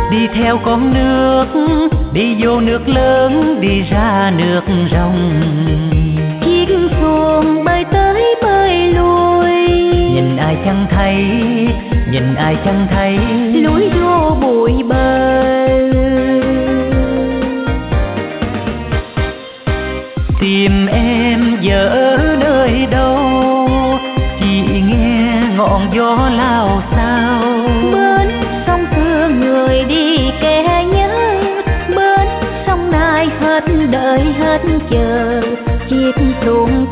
Đi theo con nước, đi vô nước lớn, đi ra nước rồng. Chiếc xuồng bơi tới bơi lui, Nhìn ai chẳng thấy, nhìn ai chẳng thấy, lúi vô bụi bờ. Tìm em giờ ở nơi đâu, chỉ nghe ngọn gió lao xao. Bên sông xưa người đi kẻ nhớ, bên sông này hết đợi hết chờ. Chiếc xuồng